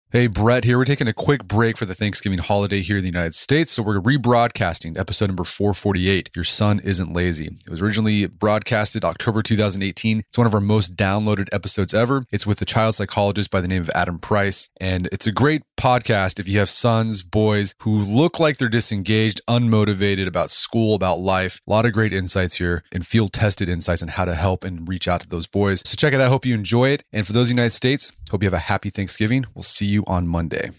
Hey, Brett here. We're taking a quick break for the Thanksgiving holiday here in the United States, so we're rebroadcasting episode number 448, Your Son Isn't Lazy. It was originally broadcasted October 2018. It's one of our most downloaded episodes ever. It's with a child psychologist by the name of Adam Price, and it's a great podcast if you have sons, boys who look like they're disengaged, unmotivated about school, about life. A lot of great insights here and field-tested insights on how to help and reach out to those boys. So check it out. I hope you enjoy it. And for those in the United States, hope you have a happy Thanksgiving. We'll see you on Monday.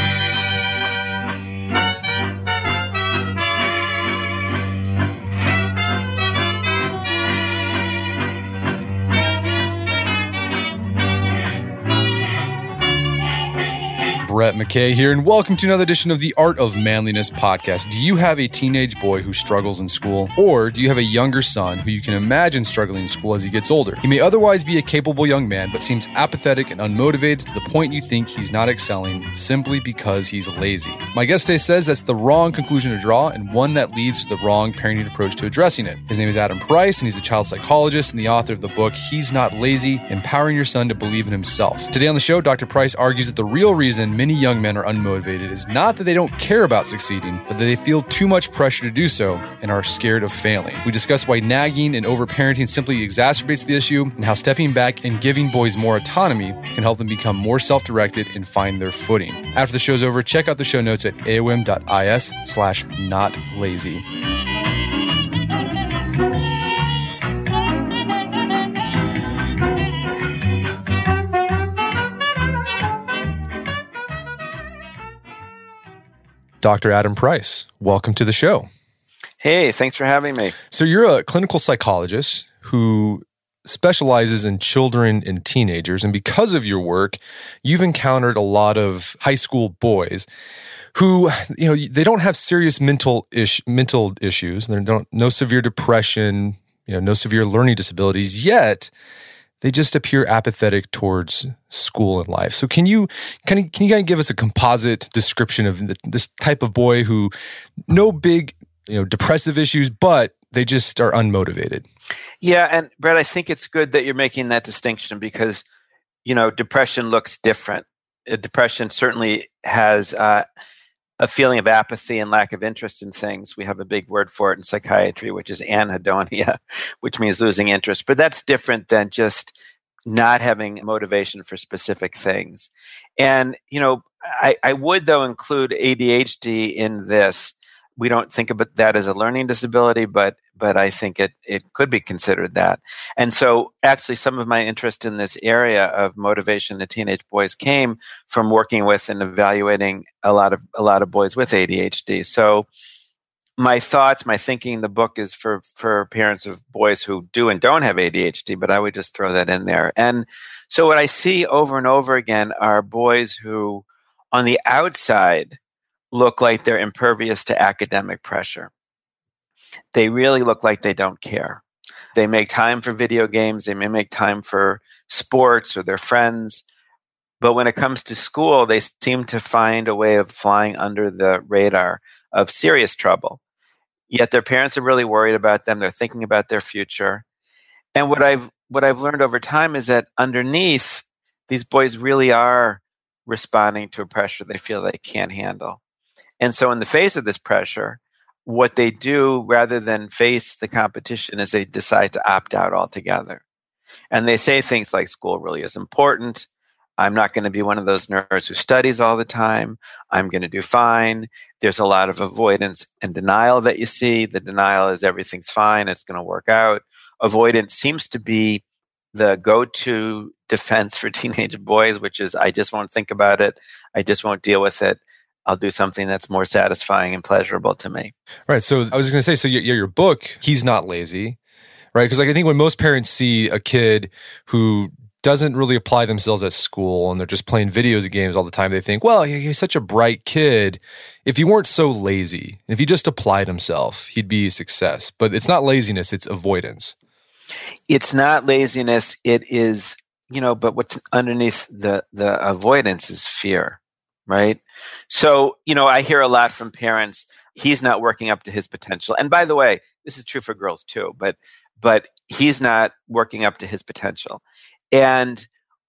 Brett McKay here, and welcome to another edition of the Art of Manliness podcast. Do you have a teenage boy who struggles in school? Or do you have a younger son who you can imagine struggling in school as he gets older? He may otherwise be a capable young man, but seems apathetic and unmotivated to the point you think he's not excelling simply because he's lazy. My guest today says that's the wrong conclusion to draw and one that leads to the wrong parenting approach to addressing it. His name is Adam Price, and he's the child psychologist and the author of the book, He's Not Lazy, Empowering Your Son to Believe in Himself. Today on the show, Dr. Price argues that the real reason many young men are unmotivated is not that they don't care about succeeding, but that they feel too much pressure to do so and are scared of failing. We discuss why nagging and overparenting simply exacerbates the issue and how stepping back and giving boys more autonomy can help them become more self-directed and find their footing. After the show's over, check out the show notes at aom.is/notlazy. Dr. Adam Price, welcome to the show. Hey, thanks for having me. So you're a clinical psychologist who specializes in children and teenagers, and because of your work, you've encountered a lot of high school boys who, they don't have serious mental issues. They don't no severe depression, no severe learning disabilities, yet they just appear apathetic towards school and life. So can you kind of give us a composite description of this type of boy who no big, depressive issues, but they just are unmotivated? Yeah, and Brett, I think it's good that you're making that distinction because, depression looks different. Depression certainly has a feeling of apathy and lack of interest in things. We have a big word for it in psychiatry, which is anhedonia, which means losing interest. But that's different than just not having motivation for specific things. And, I would, though, include ADHD in this. We don't think about that as a learning disability, but I think it could be considered that. And so actually some of my interest in this area of motivation to teenage boys came from working with and evaluating a lot of boys with ADHD. So my thinking in the book is for parents of boys who do and don't have ADHD, but I would just throw that in there. And so what I see over and over again are boys who on the outside look like they're impervious to academic pressure. They really look like they don't care. They make time for video games. They may make time for sports or their friends. But when it comes to school, they seem to find a way of flying under the radar of serious trouble. Yet their parents are really worried about them. They're thinking about their future. And what I've learned over time is that underneath, these boys really are responding to a pressure they feel they can't handle. And so in the face of this pressure, what they do rather than face the competition is they decide to opt out altogether. And they say things like school really is important. I'm not going to be one of those nerds who studies all the time. I'm going to do fine. There's a lot of avoidance and denial that you see. The denial is everything's fine. It's going to work out. Avoidance seems to be the go-to defense for teenage boys, which is, I just won't think about it. I just won't deal with it. I'll do something that's more satisfying and pleasurable to me. Right. So I was going to say, so your book, He's Not Lazy, right? Because I think when most parents see a kid who doesn't really apply themselves at school and they're just playing video games all the time, they think, well, he's such a bright kid. If he weren't so lazy, if he just applied himself, he'd be a success. But it's not laziness, it's avoidance. It's not laziness. It is, but what's underneath the avoidance is fear. Right. So, I hear a lot from parents, he's not working up to his potential. And by the way, this is true for girls too, but he's not working up to his potential. And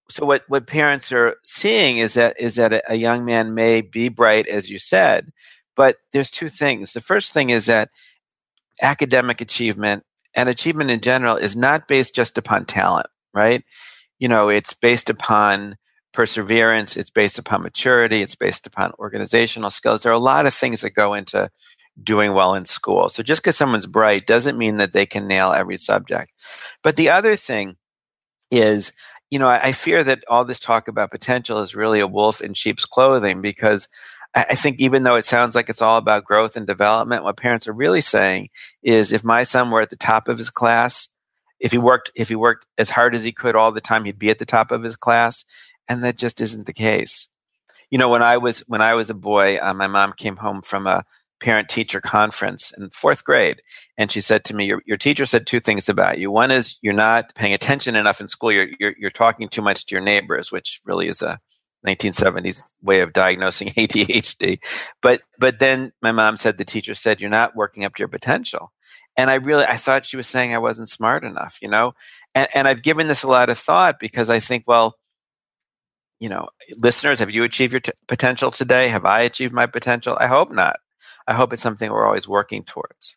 so what parents are seeing is that a young man may be bright, as you said, but there's two things. The first thing is that academic achievement and achievement in general is not based just upon talent, right? It's based upon perseverance, it's based upon maturity, it's based upon organizational skills. There are a lot of things that go into doing well in school. So just because someone's bright doesn't mean that they can nail every subject. But the other thing is, I fear that all this talk about potential is really a wolf in sheep's clothing, because I think even though it sounds like it's all about growth and development, what parents are really saying is, if my son were at the top of his class, if he worked as hard as he could all the time, he'd be at the top of his class. And that just isn't the case. When I was a boy, my mom came home from a parent-teacher conference in fourth grade, and she said to me, "Your teacher said two things about you. One is you're not paying attention enough in school. You're talking too much to your neighbors," which really is a 1970s way of diagnosing ADHD. But then my mom said, the teacher said, "You're not working up to your potential." And I thought she was saying I wasn't smart enough, And I've given this a lot of thought, because I think, well, listeners, have you achieved your potential today? Have I achieved my potential? I hope not. I hope it's something we're always working towards.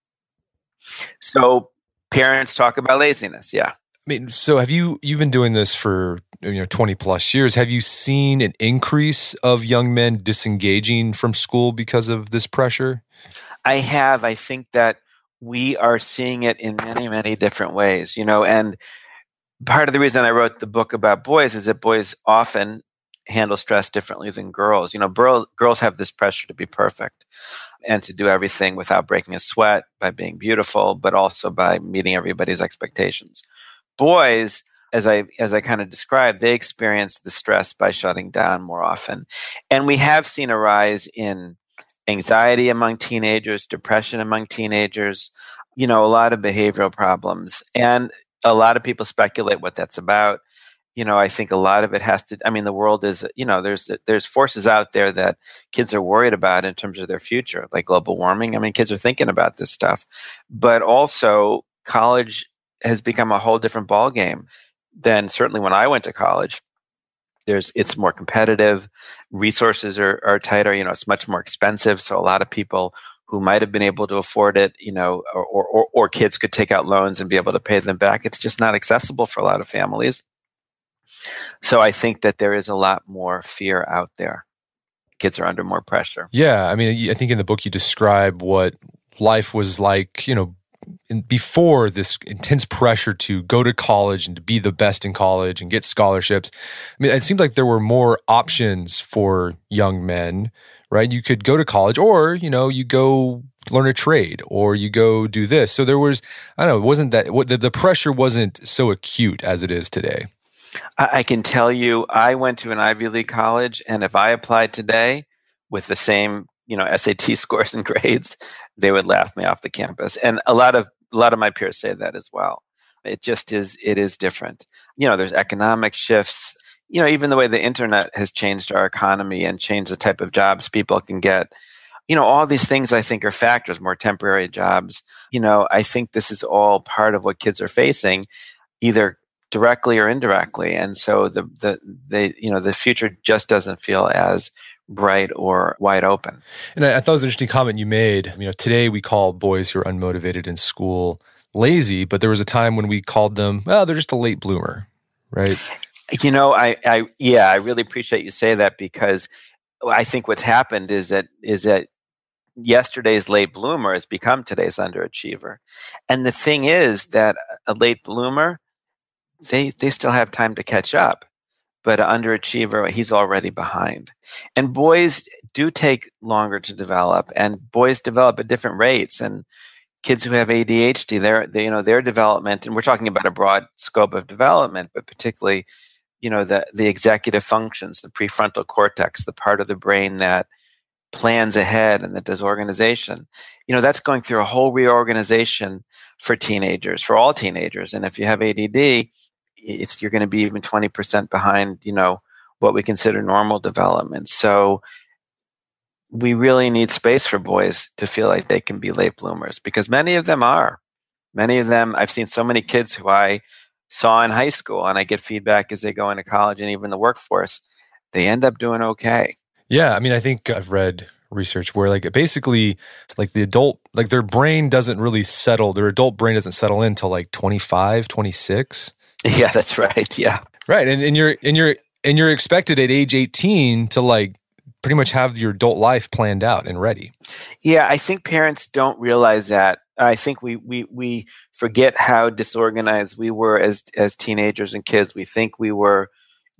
So parents talk about laziness. Yeah. So you've been doing this for 20 plus years. Have you seen an increase of young men disengaging from school because of this pressure? I have. I think that we are seeing it in many, many different ways, and part of the reason I wrote the book about boys is that boys often handle stress differently than girls. Girls have this pressure to be perfect and to do everything without breaking a sweat, by being beautiful, but also by meeting everybody's expectations. Boys, as I kind of described, they experience the stress by shutting down more often. And we have seen a rise in anxiety among teenagers, depression among teenagers, a lot of behavioral problems. And a lot of people speculate what that's about. I think a lot of it has to, the world is, there's forces out there that kids are worried about in terms of their future, like global warming. Kids are thinking about this stuff, but also college has become a whole different ballgame than certainly when I went to college. It's more competitive. Resources are tighter. It's much more expensive. So a lot of people who might have been able to afford it, or kids could take out loans and be able to pay them back. It's just not accessible for a lot of families. So I think that there is a lot more fear out there. Kids are under more pressure. Yeah. I think in the book you describe what life was like, before this intense pressure to go to college and to be the best in college and get scholarships. It seemed like there were more options for young men, right? You could go to college, or, you go learn a trade, or you go do this. So there was, it wasn't that, the pressure wasn't so acute as it is today. I can tell you, I went to an Ivy League college, and if I applied today with the same, SAT scores and grades, they would laugh me off the campus. And a lot of my peers say that as well. It is different. There's economic shifts. Even the way the internet has changed our economy and changed the type of jobs people can get. All these things I think are factors, more temporary jobs. I think this is all part of what kids are facing, either directly or indirectly. And so the future just doesn't feel as bright or wide open. And I thought it was an interesting comment you made. Today we call boys who are unmotivated in school lazy, but there was a time when we called them, they're just a late bloomer, right? I really appreciate you say that, because I think what's happened is that yesterday's late bloomer has become today's underachiever. And the thing is that a late bloomer, they still have time to catch up. But an underachiever, he's already behind. And boys do take longer to develop, and boys develop at different rates. And kids who have ADHD, their development, and we're talking about a broad scope of development, but particularly, the executive functions, the prefrontal cortex, the part of the brain that plans ahead and that does organization, that's going through a whole reorganization for teenagers, for all teenagers. And if you have ADD, you're going to be even 20% behind, what we consider normal development. So we really need space for boys to feel like they can be late bloomers, because many of them are. Many of them, I've seen so many kids who I saw in high school, and I get feedback as they go into college and even the workforce, they end up doing okay. Yeah, I mean, I think I've read research where like basically like the adult, like their brain doesn't really settle, their adult brain doesn't settle in until like 25, 26. Yeah, that's right. Yeah. Right. And you're expected at age 18 to like pretty much have your adult life planned out and ready. Yeah, I think parents don't realize that. I think we forget how disorganized we were as teenagers and kids. We think we were,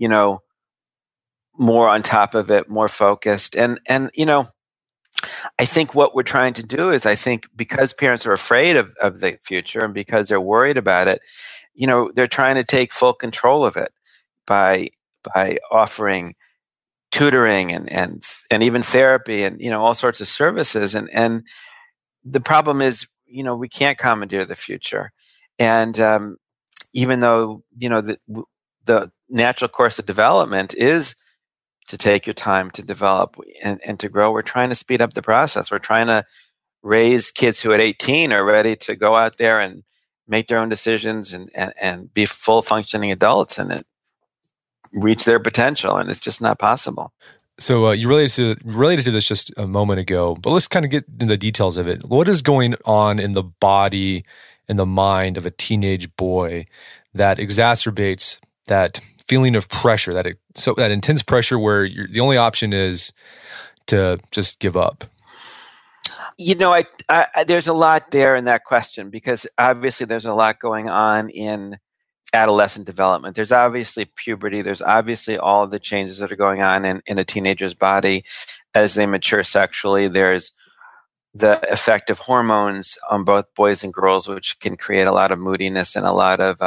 more on top of it, more focused. And I think what we're trying to do is, I think because parents are afraid of the future and because they're worried about it, they're trying to take full control of it by offering tutoring and even therapy and all sorts of services. And the problem is, we can't commandeer the future. And even though the natural course of development is to take your time to develop and to grow, we're trying to speed up the process. We're trying to raise kids who at 18 are ready to go out there and make their own decisions and be full functioning adults and reach their potential. And it's just not possible. So you related to this just a moment ago, but let's kind of get into the details of it. What is going on in the body and the mind of a teenage boy that exacerbates that feeling of pressure, that intense pressure where the only option is to just give up? There's a lot there in that question, because obviously there's a lot going on in adolescent development. There's obviously puberty. There's obviously all of the changes that are going on in a teenager's body as they mature sexually. There's the effect of hormones on both boys and girls, which can create a lot of moodiness and a lot of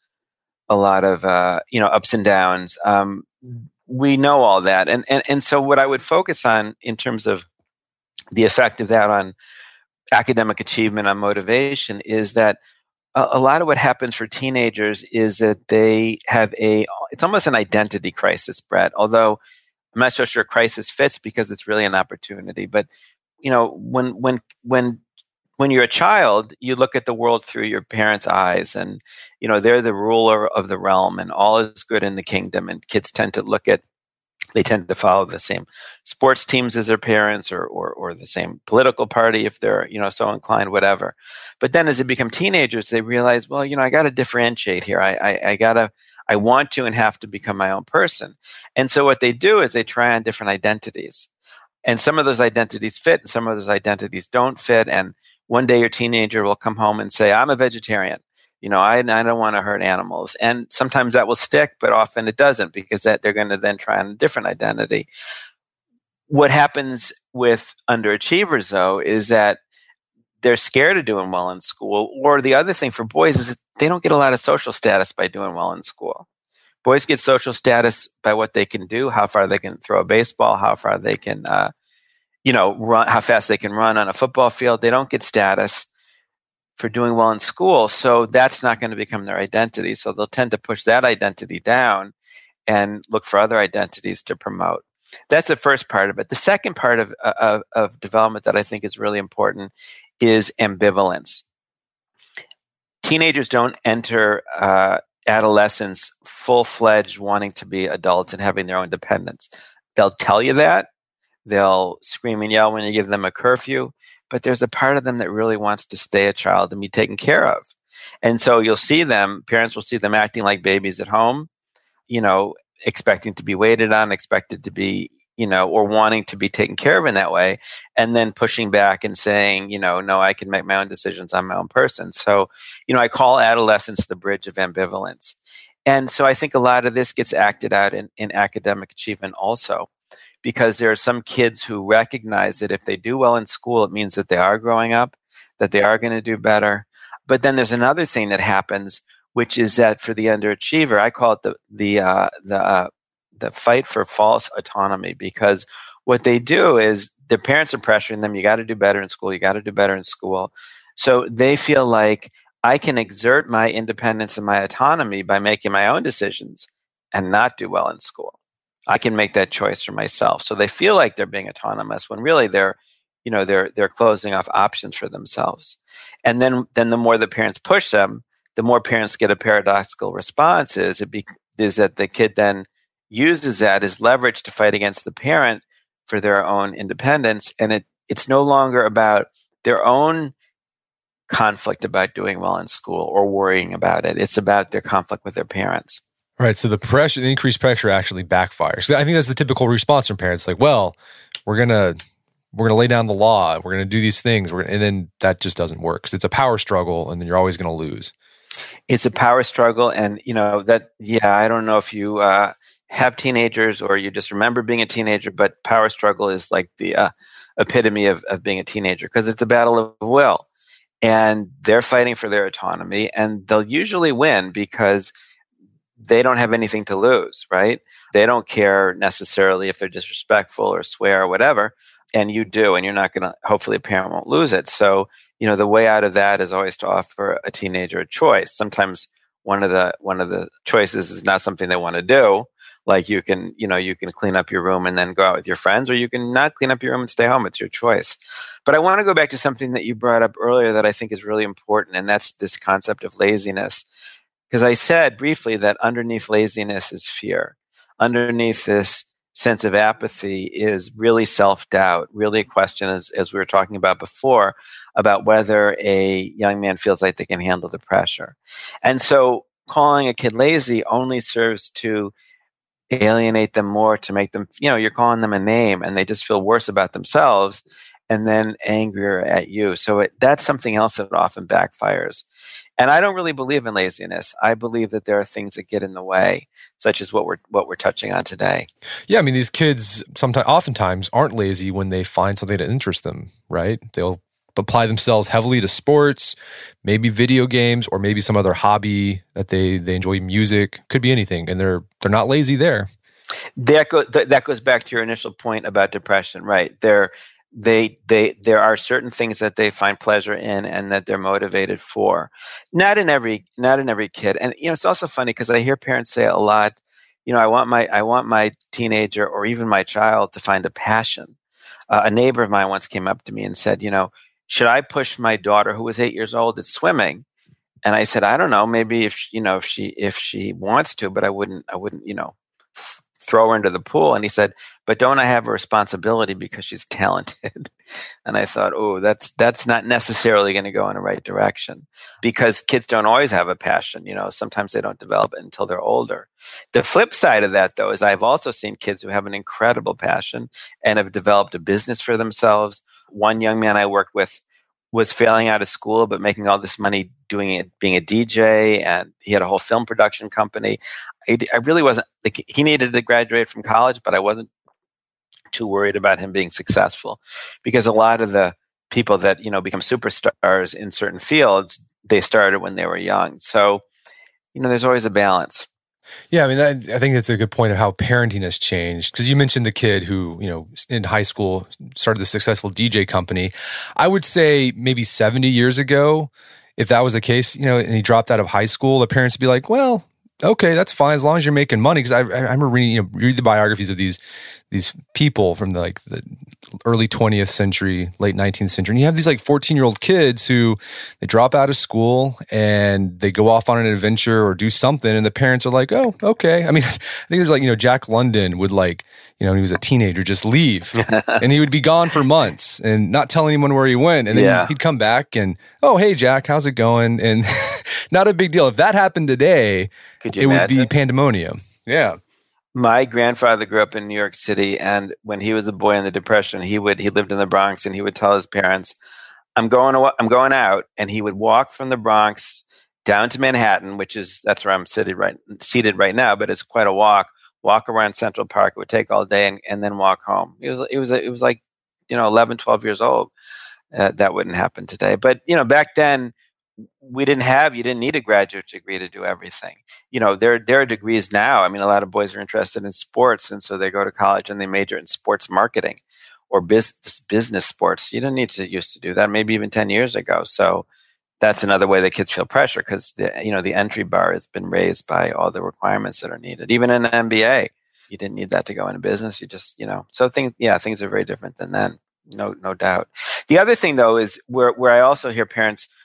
ups and downs. We know all that, and so what I would focus on in terms of the effect of that on academic achievement, on motivation, is that a lot of what happens for teenagers is that they have it's almost an identity crisis, Brett, although I'm not so sure crisis fits because it's really an opportunity. But, when you're a child, you look at the world through your parents' eyes, and, they're the ruler of the realm and all is good in the kingdom. And kids tend to follow the same sports teams as their parents or the same political party if they're, so inclined, whatever. But then as they become teenagers, they realize, well, I got to differentiate here. I want to and have to become my own person. And so what they do is they try on different identities. And some of those identities fit and some of those identities don't fit. And one day your teenager will come home and say, I'm a vegetarian. I don't want to hurt animals. And sometimes that will stick, but often it doesn't, because they're going to then try on a different identity. What happens with underachievers, though, is that they're scared of doing well in school. Or the other thing for boys is that they don't get a lot of social status by doing well in school. Boys get social status by what they can do, how far they can throw a baseball, how far they can, run, how fast they can run on a football field. They don't get status for doing well in school. So that's not going to become their identity. So they'll tend to push that identity down and look for other identities to promote. That's the first part of it. The second part of development that I think is really important is ambivalence. Teenagers don't enter adolescence full-fledged wanting to be adults and having their own independence. They'll tell you that. They'll scream and yell when you give them a curfew. But there's a part of them that really wants to stay a child and be taken care of. And so you'll see parents will see them acting like babies at home, expecting to be waited on, expected to be, or wanting to be taken care of in that way, and then pushing back and saying, no, I can make my own decisions. I'm my own person. So, I call adolescence the bridge of ambivalence. And so I think a lot of this gets acted out in academic achievement also, because there are some kids who recognize that if they do well in school, it means that they are growing up, that they are going to do better. But then there's another thing that happens, which is that for the underachiever, I call it the fight for false autonomy, because what they do is their parents are pressuring them, you got to do better in school, you got to do better in school. So they feel like I can exert my independence and my autonomy by making my own decisions and not do well in school. I can make that choice for myself. So they feel like they're being autonomous when really they're closing off options for themselves. And then the more the parents push them the more parents get a paradoxical response is that the kid then uses that as leverage to fight against the parent for their own independence. And it's no longer about their own conflict about doing well in school or worrying about it. It's about their conflict with their parents. Right. So the increased pressure actually backfires. I think that's the typical response from parents. Like, well, we're gonna lay down the law. We're gonna do these things. And then that just doesn't work because it's a power struggle, and then you're always gonna lose. It's a power struggle, and I don't know if you have teenagers or you just remember being a teenager, but power struggle is like the epitome of being a teenager because it's a battle of will. And they're fighting for their autonomy, and they'll usually win because they don't have anything to lose, right? They don't care necessarily if they're disrespectful or swear or whatever, and you do, and you're not going to, hopefully a parent won't lose it. So, the way out of that is always to offer a teenager a choice. Sometimes one of the choices is not something they want to do. Like you can clean up your room and then go out with your friends, or you can not clean up your room and stay home. It's your choice. But I want to go back to something that you brought up earlier that I think is really important, and that's this concept of laziness. Because I said briefly that underneath laziness is fear. Underneath this sense of apathy is really self-doubt, really a question, as we were talking about before, about whether a young man feels like they can handle the pressure. And so calling a kid lazy only serves to alienate them more, to make them, you're calling them a name and they just feel worse about themselves and then angrier at you. So that's something else that often backfires. And I don't really believe in laziness. I believe that there are things that get in the way, such as what we're touching on today. Yeah, I mean, these kids oftentimes aren't lazy when they find something that interests them, right? They'll apply themselves heavily to sports, maybe video games, or maybe some other hobby that they enjoy, music, could be anything, and they're not lazy there. That goes back to your initial point about depression, right? There are certain things that they find pleasure in and that they're motivated for. Not in every kid. And it's also funny because I hear parents say a lot, I want my teenager or even my child to find a passion. A neighbor of mine once came up to me and said, should I push my daughter who was 8 years old at swimming? And I said, I don't know, maybe if she wants to, but I wouldn't, throw her into the pool. And he said, but don't I have a responsibility because she's talented? And I thought, oh, that's not necessarily going to go in the right direction, because kids don't always have a passion. Sometimes they don't develop it until they're older. The flip side of that, though, is I've also seen kids who have an incredible passion and have developed a business for themselves. One young man I worked with was failing out of school, but making all this money being a DJ, and he had a whole film production company. I really wasn't, he needed to graduate from college, but I wasn't too worried about him being successful, because a lot of the people that, become superstars in certain fields, they started when they were young. So, there's always a balance. Yeah, I mean, I think that's a good point of how parenting has changed. Because you mentioned the kid who, in high school started the successful DJ company. I would say maybe 70 years ago, if that was the case, and he dropped out of high school, the parents would be like, well, okay, that's fine as long as you're making money. Because I remember reading, read the biographies of these people from the early 20th century, late 19th century. And you have these 14-year-old kids who they drop out of school and they go off on an adventure or do something, and the parents are like, oh, okay. I mean, I think there's Jack London would when he was a teenager, just leave. And he would be gone for months and not tell anyone where he went. And then he'd come back and, oh, hey, Jack, how's it going? And not a big deal. If that happened today, it would be pandemonium. Yeah. My grandfather grew up in New York City, and when he was a boy in the Depression, he lived in the Bronx, and he would tell his parents, I'm going out, and he would walk from the Bronx down to Manhattan, that's where I'm seated right now, but it's quite a walk around Central Park. It would take all day, and then walk home. It was like 11, 12 years old. That wouldn't happen today. But back then, you didn't need a graduate degree to do everything. There are degrees now. I mean, a lot of boys are interested in sports, and so they go to college and they major in sports marketing or business sports. You didn't used to do that, maybe even 10 years ago. So that's another way that kids feel pressure, because the entry bar has been raised by all the requirements that are needed. Even in the MBA, you didn't need that to go into business. You just, so things are very different than then. No doubt. The other thing, though, is where I also hear parents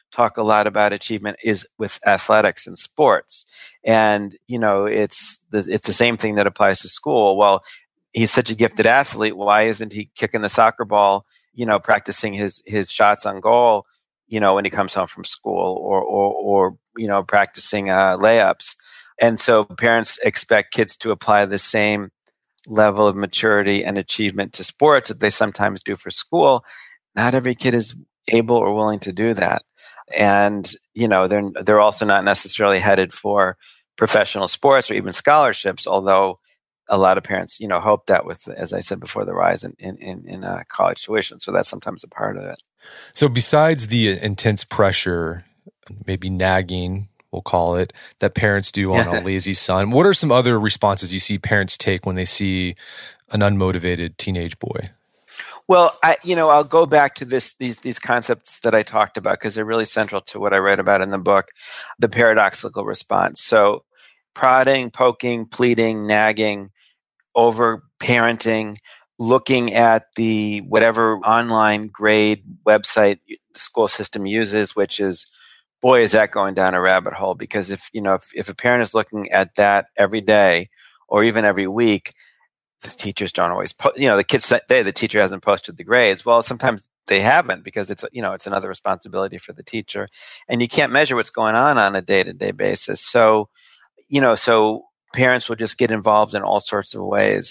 talk a lot about achievement is with athletics and sports. And, it's the same thing that applies to school. Well, he's such a gifted athlete. Why isn't he kicking the soccer ball, practicing his shots on goal, when he comes home from school or practicing layups? And so parents expect kids to apply the same level of maturity and achievement to sports that they sometimes do for school. Not every kid is able or willing to do that. And, they're also not necessarily headed for professional sports or even scholarships, although a lot of parents, hope that with, as I said before, the rise in college tuition. So that's sometimes a part of it. So besides the intense pressure, maybe nagging, we'll call it, that parents do on a lazy son, what are some other responses you see parents take when they see an unmotivated teenage boy? Well, I'll go back to these concepts that I talked about because they're really central to what I write about in the book, the paradoxical response. So prodding, poking, pleading, nagging, over parenting, looking at the whatever online grade website the school system uses, which is, boy, is that going down a rabbit hole. Because if a parent is looking at that every day or even every week, the teachers don't always the kids say the teacher hasn't posted the grades. Well, sometimes they haven't because it's another responsibility for the teacher, and you can't measure what's going on a day-to-day basis. So, so parents will just get involved in all sorts of ways,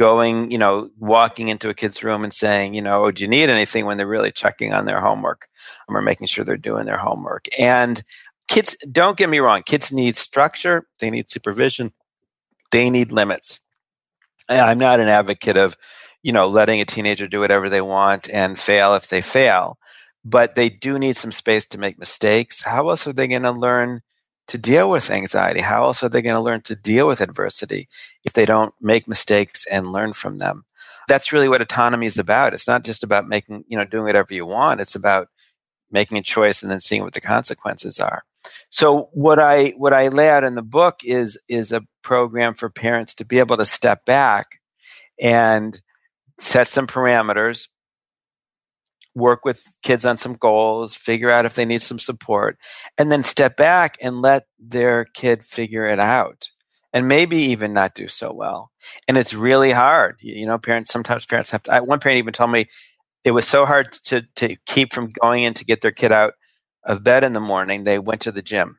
walking into a kid's room and saying, do you need anything, when they're really checking on their homework or making sure they're doing their homework. And kids, don't get me wrong, kids need structure, they need supervision, they need limits. I'm not an advocate of, letting a teenager do whatever they want and fail if they fail, but they do need some space to make mistakes. How else are they going to learn to deal with anxiety? How else are they going to learn to deal with adversity if they don't make mistakes and learn from them? That's really what autonomy is about. It's not just about doing whatever you want. It's about making a choice and then seeing what the consequences are. So what I lay out in the book is a program for parents to be able to step back and set some parameters, work with kids on some goals, figure out if they need some support, and then step back and let their kid figure it out, and maybe even not do so well. And it's really hard. Sometimes parents have to. One parent even told me it was so hard to keep from going in to get their kid out of bed in the morning. They went to the gym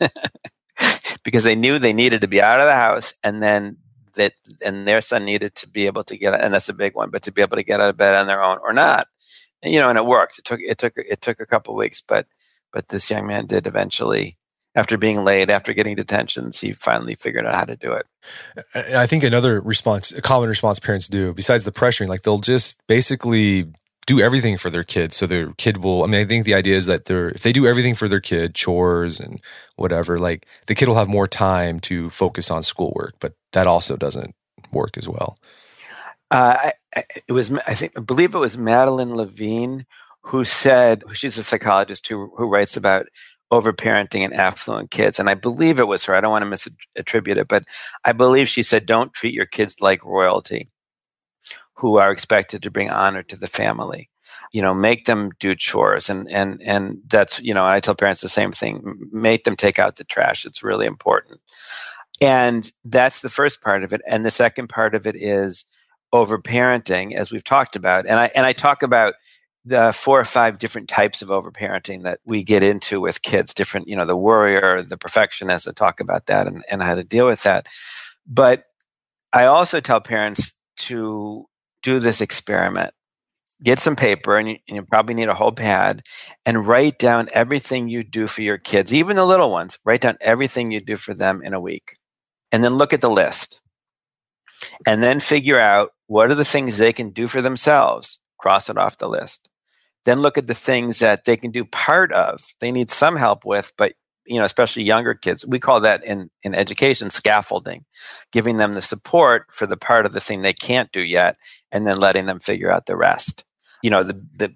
because they knew they needed to be out of the house, and then their son needed to be able to get, and that's a big one, but to be able to get out of bed on their own or not. And it worked. It took a couple of weeks, but this young man did eventually, after being late, after getting detentions, he finally figured out how to do it. I think another a common response parents do, besides the pressuring, they'll just basically do everything for their kid. So their kid will, I think the idea is that if they do everything for their kid, chores and whatever, the kid will have more time to focus on schoolwork, but that also doesn't work as well. I believe it was Madeline Levine who said, she's a psychologist who writes about overparenting and affluent kids. And I believe it was her. I don't want to misattribute it, but I believe she said, don't treat your kids like royalty who are expected to bring honor to the family. Make them do chores. And that's, I tell parents the same thing, make them take out the trash. It's really important. And that's the first part of it. And the second part of it is overparenting, as we've talked about. And I talk about the 4 or 5 different types of overparenting that we get into with kids, different, the worrier, the perfectionist. I talk about that and how to deal with that. But I also tell parents to do this experiment. Get some paper, and you probably need a whole pad, and write down everything you do for your kids, even the little ones. Write down everything you do for them in a week. And then look at the list. And then figure out what are the things they can do for themselves. Cross it off the list. Then look at the things that they can do part of. They need some help with, but especially younger kids. We call that in education scaffolding, giving them the support for the part of the thing they can't do yet, and then letting them figure out the rest. If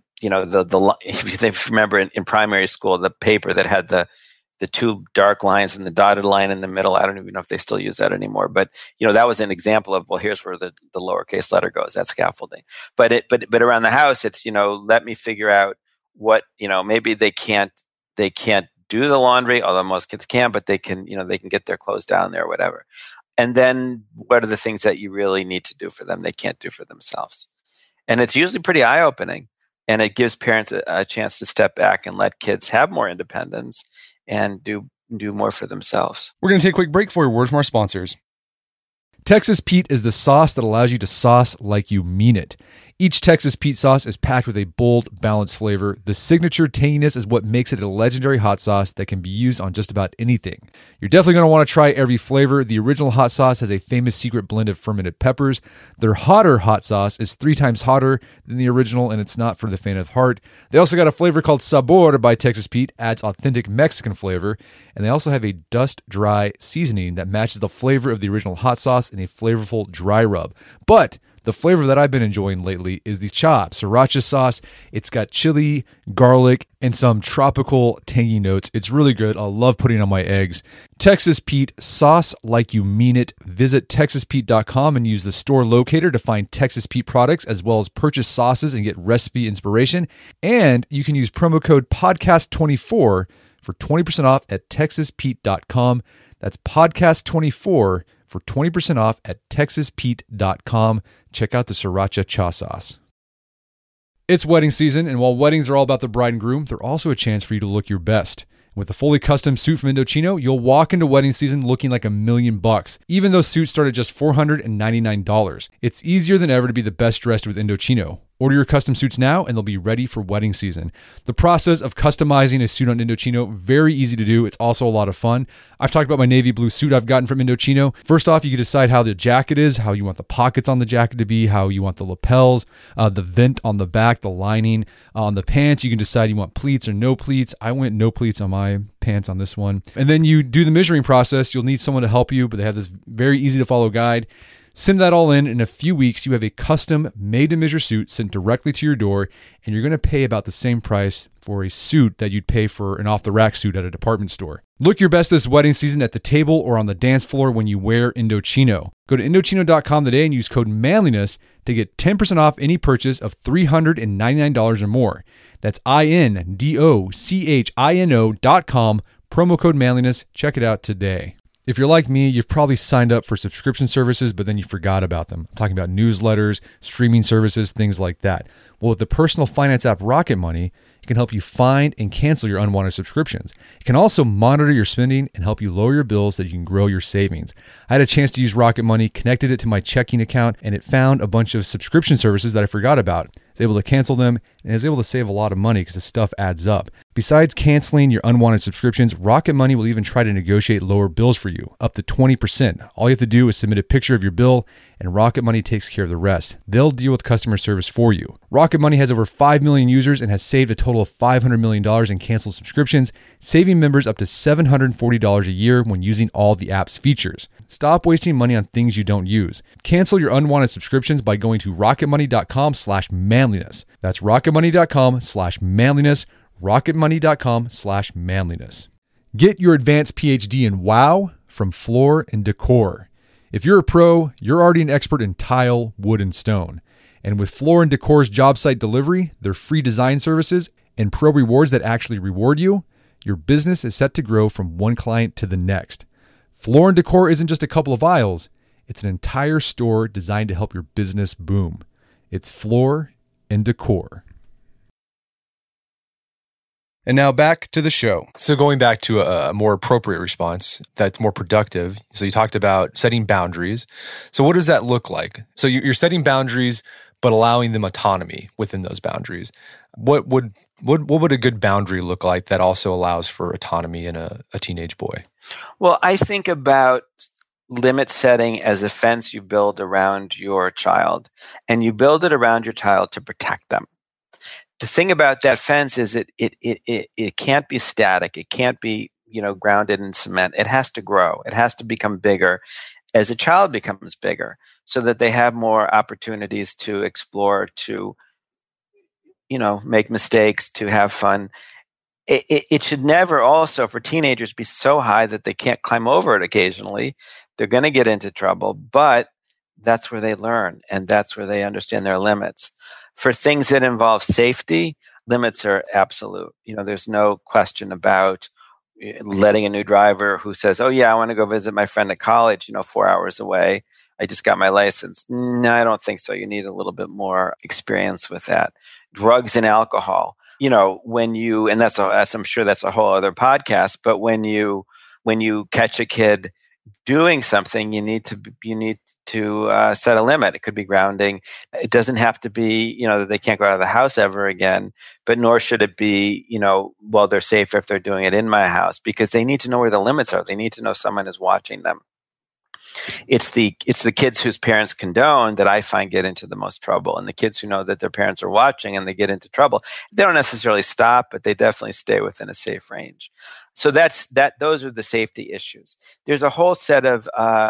you remember in primary school, the paper that had the 2 dark lines and the dotted line in the middle. I don't even know if they still use that anymore, but that was an example of, well, here's where the lowercase letter goes. That's scaffolding. But around the house, it's, let me figure out what, maybe they can't they can't do the laundry, although most kids can, but they can get their clothes down there or whatever. And then what are the things that you really need to do for them they can't do for themselves? And it's usually pretty eye-opening. And it gives parents a chance to step back and let kids have more independence and do more for themselves. We're going to take a quick break for a word from our sponsors. Texas Pete is the sauce that allows you to sauce like you mean it. Each Texas Pete sauce is packed with a bold, balanced flavor. The signature tanginess is what makes it a legendary hot sauce that can be used on just about anything. You're definitely going to want to try every flavor. The original hot sauce has a famous secret blend of fermented peppers. Their hotter hot sauce is 3 times hotter than the original, and it's not for the faint of heart. They also got a flavor called Sabor by Texas Pete, adds authentic Mexican flavor, and they also have a dust-dry seasoning that matches the flavor of the original hot sauce in a flavorful dry rub. But the flavor that I've been enjoying lately is the chopped sriracha sauce. It's got chili, garlic, and some tropical tangy notes. It's really good. I love putting it on my eggs. Texas Pete, sauce like you mean it. Visit TexasPete.com and use the store locator to find Texas Pete products, as well as purchase sauces and get recipe inspiration. And you can use promo code podcast24 for 20% off at TexasPete.com. That's podcast24 for 20% off at TexasPete.com. Check out the Sriracha Cha Sauce. It's wedding season, and while weddings are all about the bride and groom, they're also a chance for you to look your best. With a fully custom suit from Indochino, you'll walk into wedding season looking like $1 million, even though suits start at just $499. It's easier than ever to be the best dressed with Indochino. Order your custom suits now, and they'll be ready for wedding season. The process of customizing a suit on Indochino, very easy to do. It's also a lot of fun. I've talked about my navy blue suit I've gotten from Indochino. First off, you can decide how the jacket is, how you want the pockets on the jacket to be, how you want the lapels, the vent on the back, the lining. On the pants, you can decide you want pleats or no pleats. I went no pleats on my pants on this one. And then you do the measuring process. You'll need someone to help you, but they have this very easy to follow guide. Send that all in a few weeks, you have a custom made-to-measure suit sent directly to your door, and you're going to pay about the same price for a suit that you'd pay for an off-the-rack suit at a department store. Look your best this wedding season at the table or on the dance floor when you wear Indochino. Go to Indochino.com today and use code manliness to get 10% off any purchase of $399 or more. That's INDOCHINO.com, promo code manliness. Check it out today. If you're like me, you've probably signed up for subscription services, but then you forgot about them. I'm talking about newsletters, streaming services, things like that. Well, with the personal finance app Rocket Money, it can help you find and cancel your unwanted subscriptions. It can also monitor your spending and help you lower your bills so that you can grow your savings. I had a chance to use Rocket Money, connected it to my checking account, and it found a bunch of subscription services that I forgot about. I was able to cancel them, and I was able to save a lot of money because the stuff adds up. Besides canceling your unwanted subscriptions, Rocket Money will even try to negotiate lower bills for you, up to 20%. All you have to do is submit a picture of your bill, and Rocket Money takes care of the rest. They'll deal with customer service for you. Rocket Money has over 5 million users and has saved a total of $500 million in canceled subscriptions, saving members up to $740 a year when using all the app's features. Stop wasting money on things you don't use. Cancel your unwanted subscriptions by going to rocketmoney.com/manliness. That's rocketmoney.com/manliness. rocketmoney.com/manliness. Get your advanced PhD in WOW from Floor & Decor. If you're a pro, you're already an expert in tile, wood, and stone. And with Floor & Decor's job site delivery, their free design services, and pro rewards that actually reward you, your business is set to grow from one client to the next. Floor & Decor isn't just a couple of aisles. It's an entire store designed to help your business boom. It's Floor & Decor. And now back to the show. So going back to a more appropriate response that's more productive. So you talked about setting boundaries. So what does that look like? So you're setting boundaries, but allowing them autonomy within those boundaries. What would a good boundary look like that also allows for autonomy in a teenage boy? Well, I think about limit setting as a fence you build around your child, and you build it around your child to protect them. The thing about that fence is it can't be static. It can't be, grounded in cement. It has to grow. It has to become bigger as a child becomes bigger, so that they have more opportunities to explore, to, make mistakes, to have fun. It should never also, for teenagers, be so high that they can't climb over it occasionally. They're going to get into trouble, but that's where they learn, and that's where they understand their limits. For things that involve safety, limits are absolute. There's no question about letting a new driver who says, oh yeah, I want to go visit my friend at college, 4 hours away. I just got my license. No, I don't think so. You need a little bit more experience with that. Drugs and alcohol, and I'm sure that's a whole other podcast, but when you catch a kid doing something, you need to set a limit. It could be grounding. It doesn't have to be, that they can't go out of the house ever again, but nor should it be, well, they're safer if they're doing it in my house, because they need to know where the limits are. They need to know someone is watching them. It's the kids whose parents condone that I find get into the most trouble, and the kids who know that their parents are watching and they get into trouble. They don't necessarily stop, but they definitely stay within a safe range. So those are the safety issues. There's a whole set of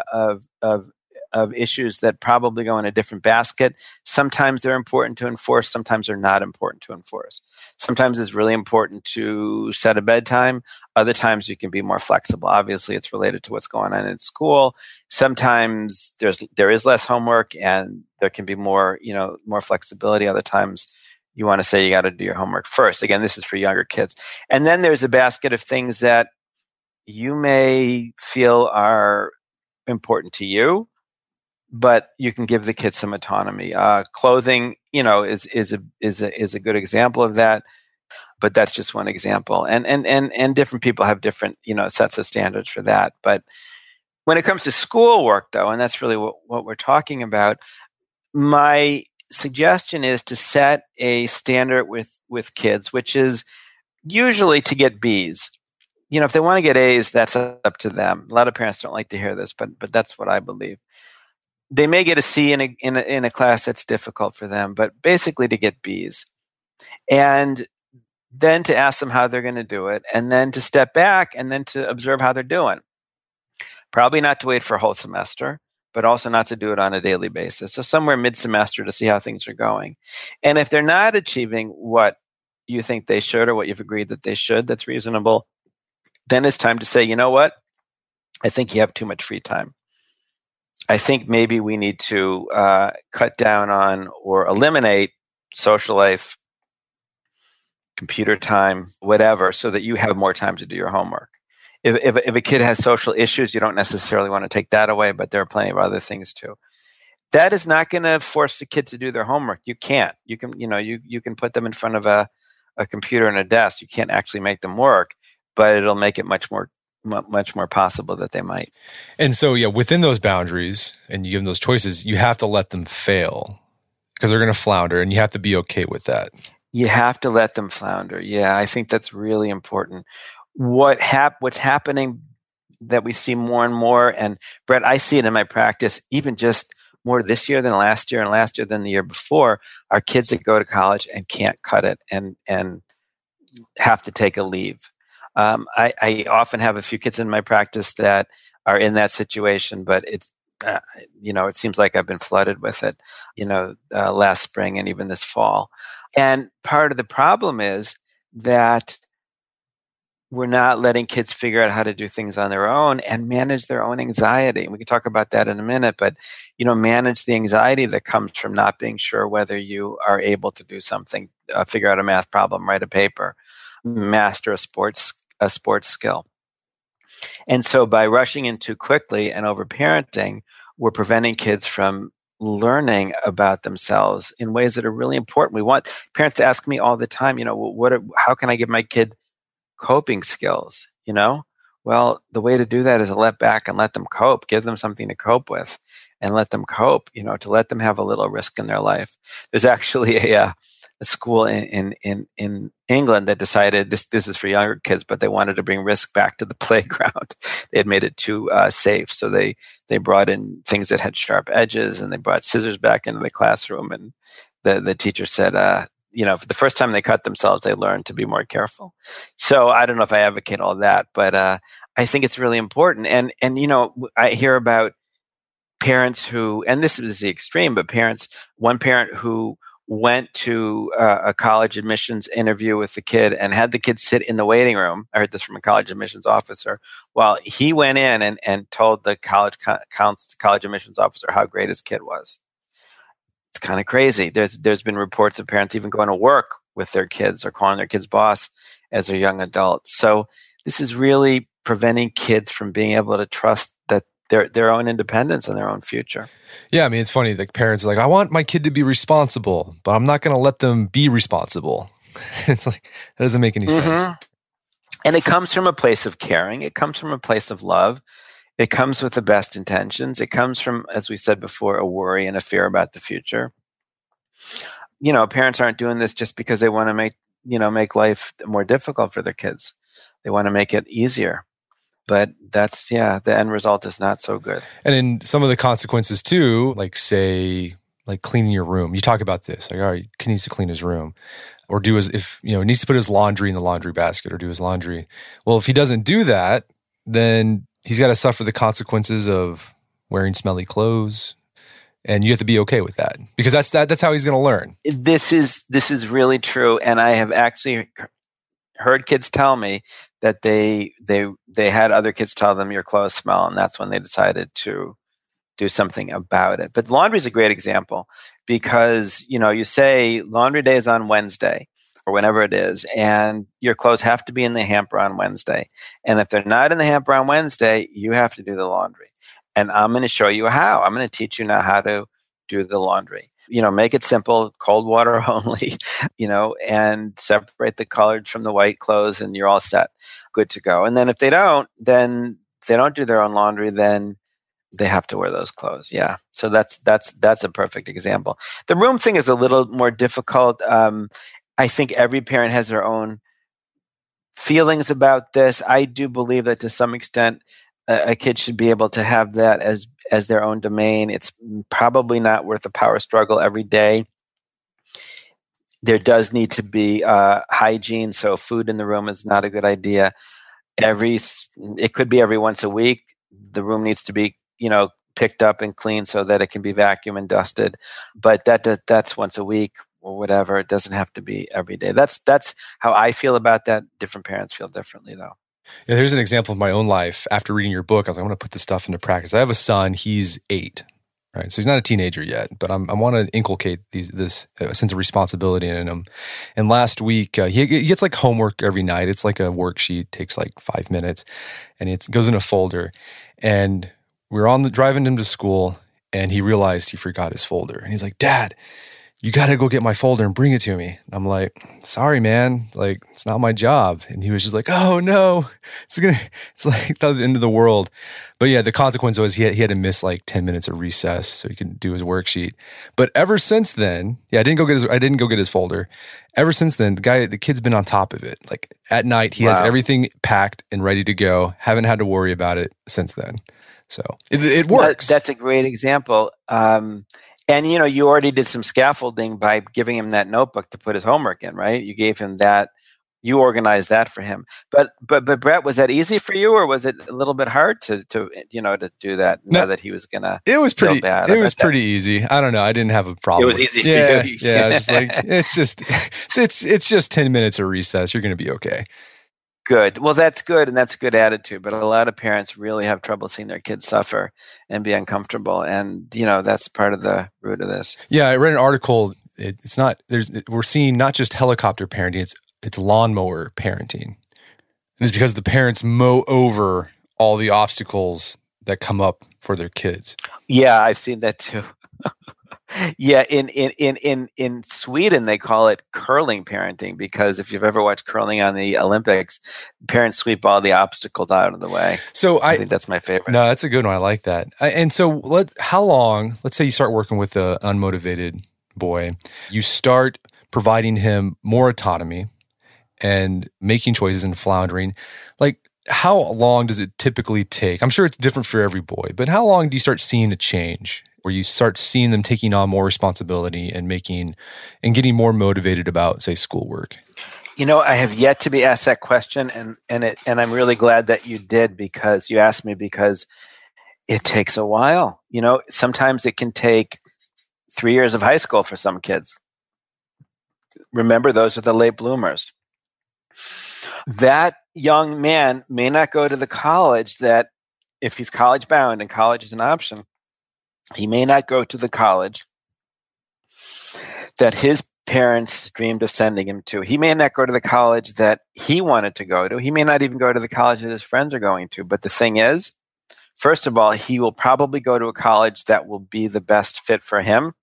issues that probably go in a different basket. Sometimes they're important to enforce. Sometimes they're not important to enforce. Sometimes it's really important to set a bedtime. Other times you can be more flexible. Obviously, it's related to what's going on in school. Sometimes there is less homework and there can be more flexibility. Other times you want to say you got to do your homework first. Again, this is for younger kids. And then there's a basket of things that you may feel are important to you, but you can give the kids some autonomy. Clothing, is a good example of that, but that's just one example. And different people have different, sets of standards for that. But when it comes to schoolwork, though, and that's really what we're talking about, my suggestion is to set a standard with kids, which is usually to get Bs. If they want to get A's, that's up to them. A lot of parents don't like to hear this, but that's what I believe. They may get a C in a class that's difficult for them, but basically to get Bs. And then to ask them how they're going to do it, and then to step back and then to observe how they're doing. Probably not to wait for a whole semester, but also not to do it on a daily basis. So somewhere mid-semester to see how things are going. And if they're not achieving what you think they should or what you've agreed that they should, that's reasonable, then it's time to say, you know what? I think you have too much free time. I think maybe we need to cut down on or eliminate social life, computer time, whatever, so that you have more time to do your homework. If a kid has social issues, you don't necessarily want to take that away, but there are plenty of other things too. That is not going to force the kid to do their homework. You can't. You can, you can put them in front of a computer and a desk. You can't actually make them work, but it'll make it much more possible that they might. And so, within those boundaries, and you give them those choices, you have to let them fail because they're going to flounder, and you have to be okay with that. You have to let them flounder. Yeah, I think that's really important. What's happening that we see more and more, and Brett, I see it in my practice, even just more this year than last year, and last year than the year before, are kids that go to college and can't cut it and have to take a leave. I often have a few kids in my practice that are in that situation, but it's, it seems like I've been flooded with it, last spring and even this fall. And part of the problem is that we're not letting kids figure out how to do things on their own and manage their own anxiety. And we can talk about that in a minute, but, manage the anxiety that comes from not being sure whether you are able to do something, figure out a math problem, write a paper, master a sports skill. And so by rushing in too quickly and over-parenting, we're preventing kids from learning about themselves in ways that are really important. We want parents to ask me all the time, how can I give my kid coping skills? Well, the way to do that is to let back and let them cope, give them something to cope with and let them cope, to let them have a little risk in their life. There's actually a school in England that decided this is for younger kids, but they wanted to bring risk back to the playground. They had made it too safe. So they brought in things that had sharp edges, and they brought scissors back into the classroom. And the teacher said, for the first time they cut themselves, they learned to be more careful. So I don't know if I advocate all that, but I think it's really important. And I hear about parents who, and this is the extreme, but one parent who went to a college admissions interview with the kid and had the kid sit in the waiting room. I heard this from a college admissions officer. While he went in and told the college admissions officer how great his kid was. It's kind of crazy. There's been reports of parents even going to work with their kids or calling their kids boss as a young adult. So this is really preventing kids from being able to trust that their own independence and their own future. Yeah, I mean, it's funny. Like parents are like, I want my kid to be responsible, but I'm not going to let them be responsible. It's like, that doesn't make any sense. And it comes from a place of caring. It comes from a place of love. It comes with the best intentions. It comes from, as we said before, a worry and a fear about the future. Parents aren't doing this just because they want to make life more difficult for their kids. They want to make it easier. But the end result is not so good. And in some of the consequences too, like say, like cleaning your room. You talk about this, like, all right, kid needs to clean his room, or needs to put his laundry in the laundry basket or do his laundry. Well, if he doesn't do that, then he's got to suffer the consequences of wearing smelly clothes, and you have to be okay with that because that's how he's going to learn. This is really true, and I have actually heard kids tell me that they had other kids tell them your clothes smell, and that's when they decided to do something about it. But laundry is a great example because you say laundry day is on Wednesday or whenever it is, and your clothes have to be in the hamper on Wednesday. And if they're not in the hamper on Wednesday, you have to do the laundry. And I'm going to show you how. I'm going to teach you now how to do the laundry. Make it simple, cold water only, and separate the colored from the white clothes, and you're all set, good to go. And then if they don't do their own laundry, then they have to wear those clothes. Yeah. So that's a perfect example. The room thing is a little more difficult. I think every parent has their own feelings about this. I do believe that to some extent, a kid should be able to have that as their own domain. It's probably not worth a power struggle every day. There does need to be hygiene, so food in the room is not a good idea. It could be every once a week. The room needs to be picked up and cleaned so that it can be vacuumed and dusted. But that's once a week or whatever. It doesn't have to be every day. That's how I feel about that. Different parents feel differently, though. Yeah, here's an example of my own life. After reading your book, I was like, I want to put this stuff into practice. I have a son, he's 8, right? So he's not a teenager yet, but I want to inculcate this sense of responsibility in him. And last week, he gets like homework every night. It's like a worksheet, takes like 5 minutes, and it goes in a folder. And we're driving him to school, and he realized he forgot his folder. And he's like, Dad, you got to go get my folder and bring it to me. And I'm like, sorry, man. Like, it's not my job. And he was just like, oh no, it's like the end of the world. But yeah, the consequence was he had to miss like 10 minutes of recess so he could do his worksheet. But ever since then, I didn't go get his folder. Ever since then, the kid's been on top of it. Like at night, he has everything packed and ready to go. Haven't had to worry about it since then. So it works. That's a great example. And you already did some scaffolding by giving him that notebook to put his homework in, right? You gave him that. You organized that for him. But Brett, was that easy for you, or was it a little bit hard to do that? Know that he was gonna. It was pretty. Bad it was pretty easy. I don't know. I didn't have a problem. It was easy for you. Yeah. I was just like, it's just 10 minutes of recess. You're gonna be okay. Good. Well, that's good, and that's a good attitude. But a lot of parents really have trouble seeing their kids suffer and be uncomfortable, and that's part of the root of this. Yeah, I read an article. We're seeing not just helicopter parenting; it's lawnmower parenting. And it's because the parents mow over all the obstacles that come up for their kids. Yeah, I've seen that too. Yeah, in Sweden they call it curling parenting, because if you've ever watched curling on the Olympics, parents sweep all the obstacles out of the way. So I think that's my favorite. No, that's a good one. I like that. And so how long? Let's say you start working with an unmotivated boy, you start providing him more autonomy and making choices and floundering. Like, how long does it typically take? I'm sure it's different for every boy, but how long do you start seeing a change where you start seeing them taking on more responsibility and getting more motivated about, say, schoolwork? I have yet to be asked that question, and I'm really glad that you did, because you asked me, because it takes a while. Sometimes it can take 3 years of high school for some kids. Remember, those are the late bloomers. That young man may not go to the college that, if he's college bound and college is an option, he may not go to the college that his parents dreamed of sending him to. He may not go to the college that he wanted to go to. He may not even go to the college that his friends are going to. But the thing is, first of all, he will probably go to a college that will be the best fit for him.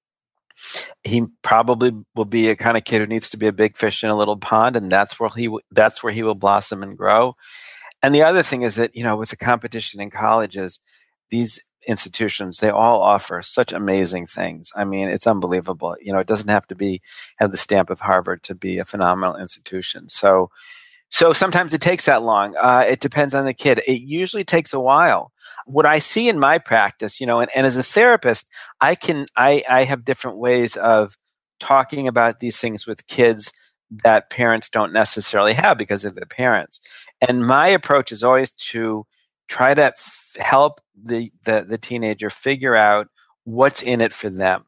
He probably will be a kind of kid who needs to be a big fish in a little pond, and that's where he will blossom and grow. And the other thing is that, with the competition in colleges, these institutions, they all offer such amazing things. I mean, it's unbelievable. It doesn't have to have the stamp of Harvard to be a phenomenal institution. So sometimes it takes that long. It depends on the kid. It usually takes a while. What I see in my practice, and as a therapist, I have different ways of talking about these things with kids that parents don't necessarily have because of their parents. And my approach is always to try to help the teenager figure out what's in it for them,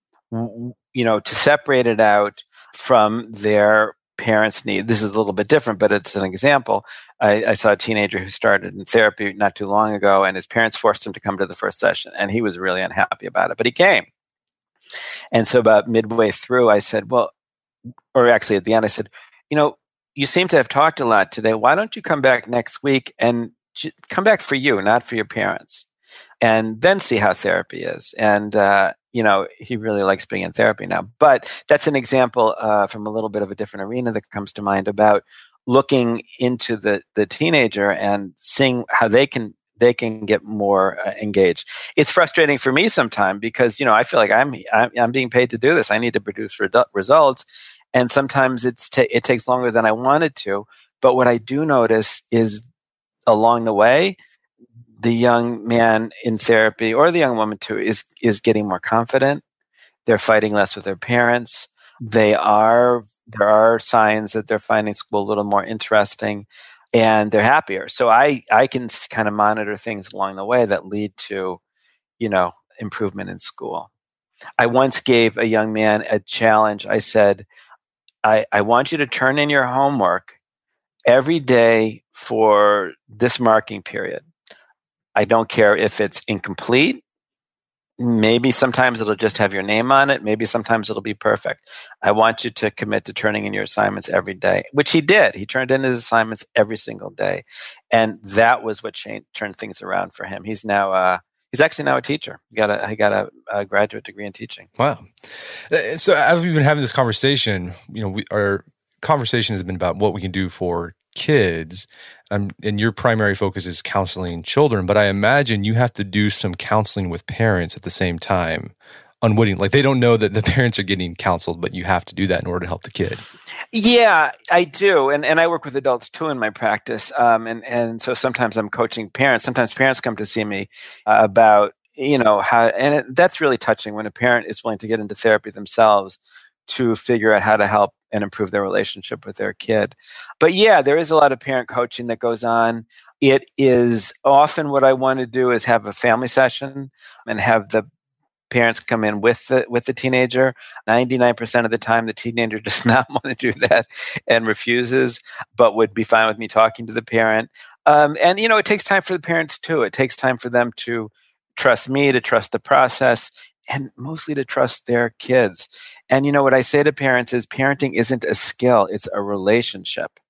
to separate it out from their parents' need. This is a little bit different, but it's an example. I saw a teenager who started in therapy not too long ago, and his parents forced him to come to the first session, and he was really unhappy about it, but he came. And so about midway through, I said, or actually at the end, I said, you seem to have talked a lot today. Why don't you come back next week and come back for you, not for your parents, and then see how therapy is. And, he really likes being in therapy now. But that's an example from a little bit of a different arena that comes to mind about looking into the teenager and seeing how they can get more engaged. It's frustrating for me sometimes because, I feel like I'm being paid to do this. I need to produce results. And sometimes it takes longer than I wanted to. But what I do notice is along the way, the young man in therapy, or the young woman too, is getting more confident. They're fighting less with their parents. There are signs that they're finding school a little more interesting, and they're happier. So I can kind of monitor things along the way that lead to, improvement in school. I once gave a young man a challenge. I said, I want you to turn in your homework every day for this marking period. I don't care if it's incomplete. Maybe sometimes it'll just have your name on it. Maybe sometimes it'll be perfect. I want you to commit to turning in your assignments every day, which he did. He turned in his assignments every single day. And that was what turned things around for him. He's now he's actually now a teacher. He got a graduate degree in teaching. Wow. So as we've been having this conversation, our conversation has been about what we can do for kids, and your primary focus is counseling children, but I imagine you have to do some counseling with parents at the same time, unwittingly. Like they don't know that the parents are getting counseled, but you have to do that in order to help the kid. Yeah, I do. And I work with adults too in my practice. And so sometimes I'm coaching parents. Sometimes parents come to see me about, how, and that's really touching when a parent is willing to get into therapy themselves to figure out how to help and improve their relationship with their kid. But yeah, there is a lot of parent coaching that goes on. It is often what I want to do is have a family session and have the parents come in with the teenager. 99% of the time, the teenager does not want to do that and refuses, but would be fine with me talking to the parent. And it takes time for the parents too. It takes time for them to trust me, to trust the process, and mostly to trust their kids. And what I say to parents is parenting isn't a skill, it's a relationship.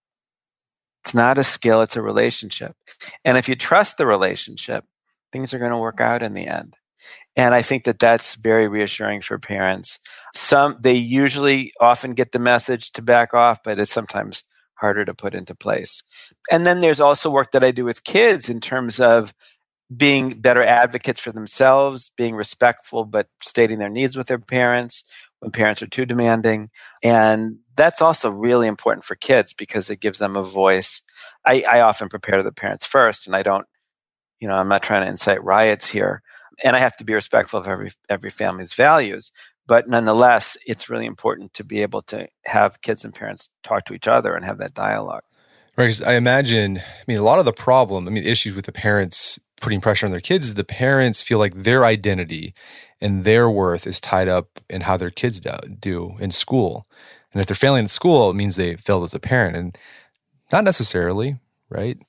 It's not a skill, it's a relationship. And if you trust the relationship, things are going to work out in the end. And I think that that's very reassuring for parents. They usually often get the message to back off, but it's sometimes harder to put into place. And then there's also work that I do with kids in terms of being better advocates for themselves, being respectful, but stating their needs with their parents when parents are too demanding. And that's also really important for kids because it gives them a voice. I often prepare the parents first, and I don't, I'm not trying to incite riots here. And I have to be respectful of every family's values. But nonetheless, it's really important to be able to have kids and parents talk to each other and have that dialogue. Right, because I imagine, a lot of the problem, issues with the parents putting pressure on their kids is the parents feel like their identity and their worth is tied up in how their kids do in school. And if they're failing at school, it means they failed as a parent. And not necessarily, right?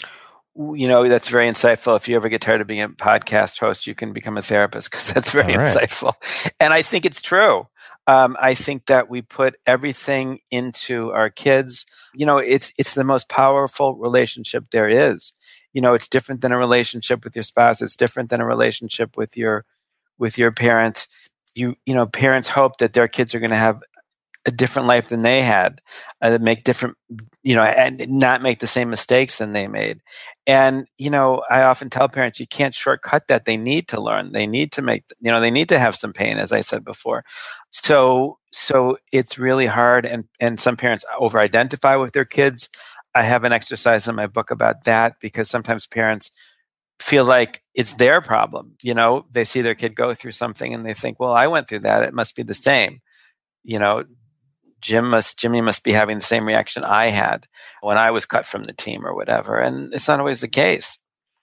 That's very insightful. If you ever get tired of being a podcast host, you can become a therapist because that's very insightful. And I think it's true. I think that we put everything into our kids. It's the most powerful relationship there is. It's different than a relationship with your spouse. It's different than a relationship with your parents. Parents hope that their kids are going to have a different life than they had, make different, and not make the same mistakes than they made. And, I often tell parents, you can't shortcut that. They need to learn. They need to they need to have some pain, as I said before. So it's really hard. And some parents over-identify with their kids. I have an exercise in my book about that, because sometimes parents feel like it's their problem. They see their kid go through something and they think, well, I went through that. It must be the same. Jimmy must be having the same reaction I had when I was cut from the team or whatever. And it's not always the case.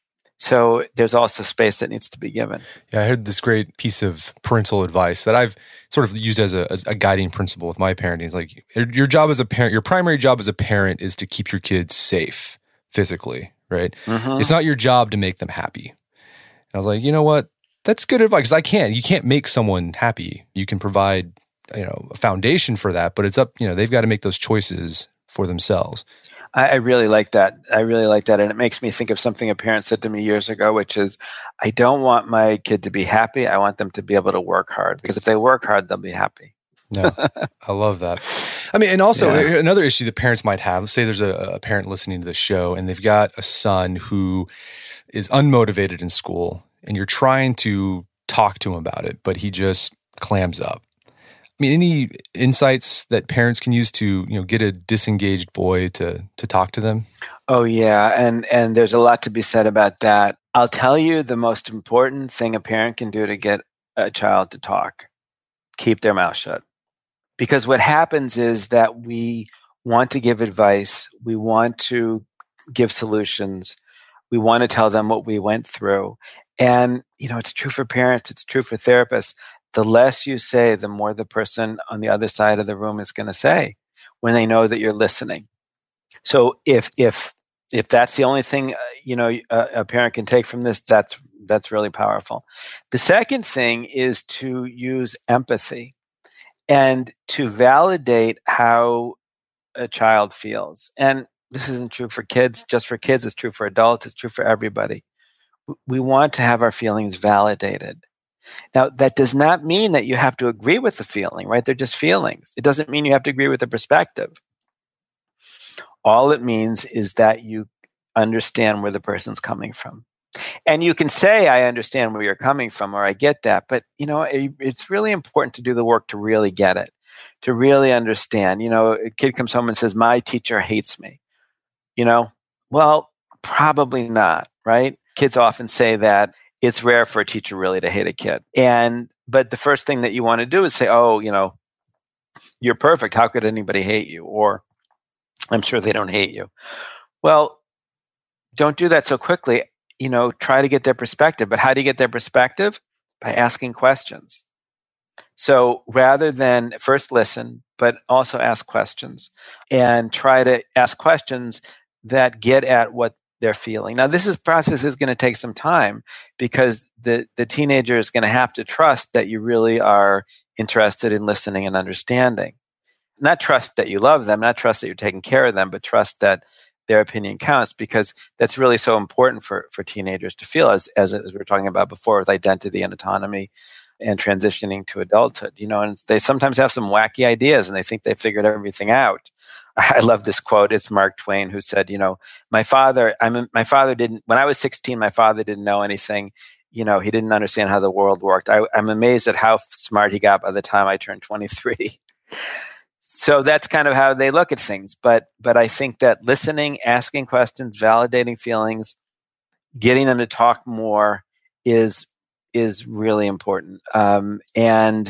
So there's also space that needs to be given. Yeah, I heard this great piece of parental advice that I've sort of used as a guiding principle with my parenting. It's like, your job as a parent, your primary job as a parent is to keep your kids safe physically, right? Mm-hmm. It's not your job to make them happy. And I was like, you know what? That's good advice, because you can't make someone happy. You can provide a foundation for that, but it's up, they've got to make those choices for themselves. I really like that. And it makes me think of something a parent said to me years ago, which is, I don't want my kid to be happy. I want them to be able to work hard, because if they work hard, they'll be happy. No, I love that. I mean, and also another issue that parents might have, let's say there's a parent listening to the show and they've got a son who is unmotivated in school, and you're trying to talk to him about it, but he just clams up. I mean, any insights that parents can use to, get a disengaged boy to talk to them? Oh, yeah. And there's a lot to be said about that. I'll tell you the most important thing a parent can do to get a child to talk: keep their mouth shut. Because what happens is that we want to give advice. We want to give solutions. We want to tell them what we went through. And, it's true for parents. It's true for therapists. The less you say, the more the person on the other side of the room is going to say when they know that you're listening. So if that's the only thing a parent can take from this, that's really powerful. The second thing is to use empathy and to validate how a child feels. And this isn't true for kids, just for kids. It's true for adults. It's true for everybody. We want to have our feelings validated. Now, that does not mean that you have to agree with the feeling, right? They're just feelings. It doesn't mean you have to agree with the perspective. All it means is that you understand where the person's coming from. And you can say, I understand where you're coming from, or I get that. But, it's really important to do the work to really get it, to really understand. A kid comes home and says, my teacher hates me. Well, probably not, right? Kids often say that. It's rare for a teacher really to hate a kid. But the first thing that you want to do is say, oh, you're perfect. How could anybody hate you? Or I'm sure they don't hate you. Well, don't do that so quickly. Try to get their perspective. But how do you get their perspective? By asking questions. So rather than first listen, but also ask questions, and try to ask questions that get at what they're feeling. Now, this process is going to take some time, because the teenager is going to have to trust that you really are interested in listening and understanding. Not trust that you love them, not trust that you're taking care of them, but trust that their opinion counts, because that's really so important for teenagers to feel, as we were talking about before, with identity and autonomy and transitioning to adulthood. And they sometimes have some wacky ideas and they think they figured everything out. I love this quote. It's Mark Twain who said, my father didn't, when I was 16, my father didn't know anything. He didn't understand how the world worked. I'm amazed at how smart he got by the time I turned 23. So that's kind of how they look at things. But I think that listening, asking questions, validating feelings, getting them to talk more is really important. And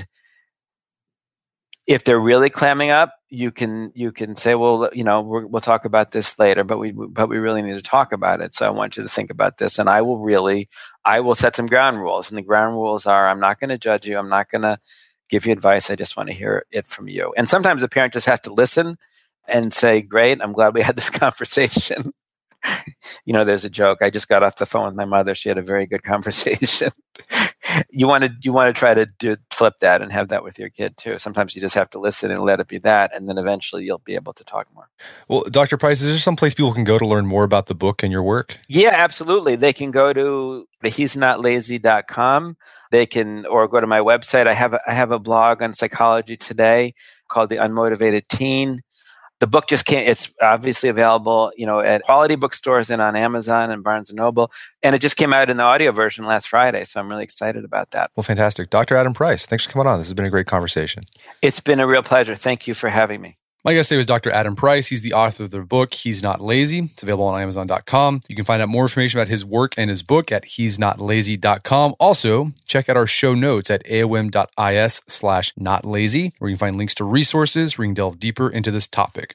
if they're really clamming up, you can say, well, we'll talk about this later, but we really need to talk about it. So I want you to think about this, and I will set some ground rules. And the ground rules are, I'm not going to judge you. I'm not going to give you advice. I just want to hear it from you. And sometimes the parent just has to listen and say, great, I'm glad we had this conversation. There's a joke. I just got off the phone with my mother. She had a very good conversation. You want to try to flip that and have that with your kid too. Sometimes you just have to listen and let it be that, and then eventually you'll be able to talk more. Well, Dr. Price, is there some place people can go to learn more about the book and your work? Yeah, absolutely. They can go to he'snotlazy.com. They can, or go to my website. I have a blog on Psychology Today called The Unmotivated Teen. The book just came. It's obviously available, at quality bookstores and on Amazon and Barnes & Noble. And it just came out in the audio version last Friday. So I'm really excited about that. Well, fantastic. Dr. Adam Price, thanks for coming on. This has been a great conversation. It's been a real pleasure. Thank you for having me. My guest today was Dr. Adam Price. He's the author of the book, He's Not Lazy. It's available on Amazon.com. You can find out more information about his work and his book at he'snotlazy.com. Also, check out our show notes at aom.is/notlazy, where you can find links to resources where you can delve deeper into this topic.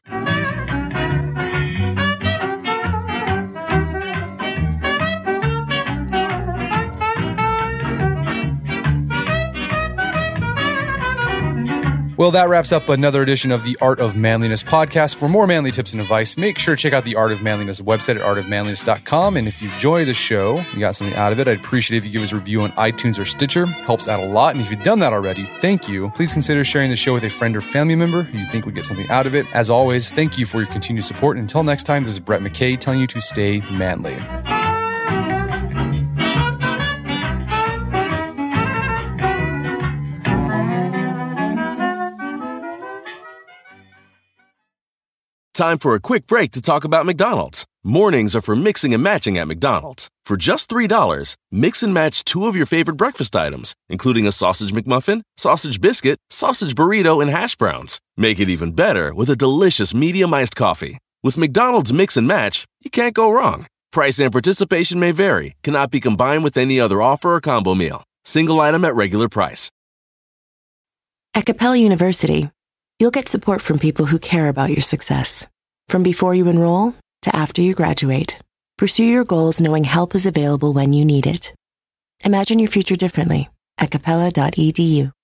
Well, that wraps up another edition of the Art of Manliness podcast. For more manly tips and advice, make sure to check out the Art of Manliness website at artofmanliness.com. And if you enjoy the show, you got something out of it, I'd appreciate it if you give us a review on iTunes or Stitcher. Helps out a lot. And if you've done that already, thank you. Please consider sharing the show with a friend or family member who you think would get something out of it. As always, thank you for your continued support. And until next time, this is Brett McKay telling you to stay manly. Time for a quick break to talk about McDonald's. Mornings are for mixing and matching at McDonald's. For just $3, mix and match 2 of your favorite breakfast items, including a sausage McMuffin, sausage biscuit, sausage burrito, and hash browns. Make it even better with a delicious medium iced coffee. With McDonald's Mix and Match, you can't go wrong. Price and participation may vary, cannot be combined with any other offer or combo meal. Single item at regular price. At Capella University, you'll get support from people who care about your success. From before you enroll to after you graduate, pursue your goals knowing help is available when you need it. Imagine your future differently at capella.edu.